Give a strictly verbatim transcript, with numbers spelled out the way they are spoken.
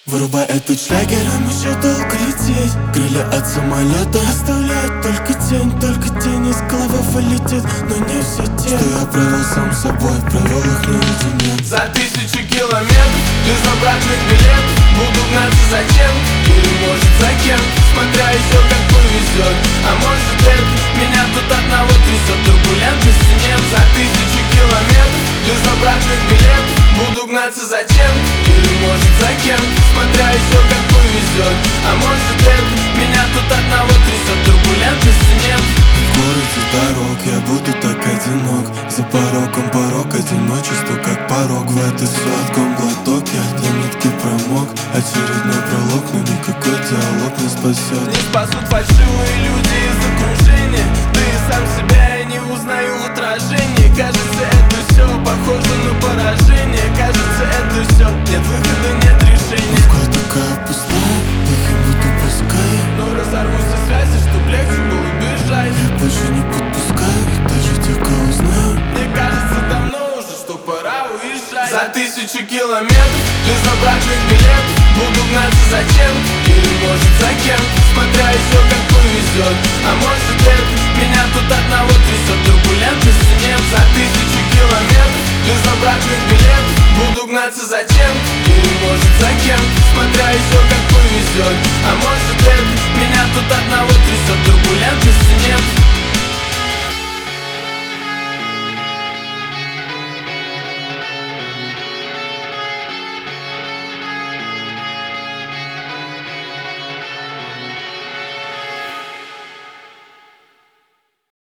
Вырубай этот шлягер, нам еще долго лететь. Крылья от самолета оставляют только тень. Только тень из головы вылетит, но не все те, что я провел сам собой, провел их наедине. За тысячу километров без обратных билетов буду гнаться за чем? Или может за кем? Смотря еще как повезет. А может это меня тут одного трясет, турбулентности нет. За тысячу километров без обратных билетов буду гнаться за чем? Или может за кем? Смотря еще как повезет. А может это меня тут одного трясет, турбулентности нет. В городе дорог я буду так одинок. За порогом порог, одиночество как порог. В этот сладком глоток я для нитки промок. Очередной пролог, но никакой диалог не спасет. Не спасут фальшивые люди из окружения. Да и сам себя я не узнаю в отражении. Кажется, это все похоже на поражение. Кажется, это все, нет выхода, нет решения. Москва такая пустая, я не буду пускай. Но разорву все связи, чтоб легче было бежать. Я больше не подпускаю, и даже тех, кого знаю. Мне кажется, давно уже, что пора уезжать. За тысячу километров без обратных билетов буду гнаться за чем? Или может за кем? Смотря еще как повезет. А может это меня тут одного трясет, турбулентности нет. За тысячу километров без обратных билетов буду гнаться за чем? Или может за кем? Смотря еще как повезет. А может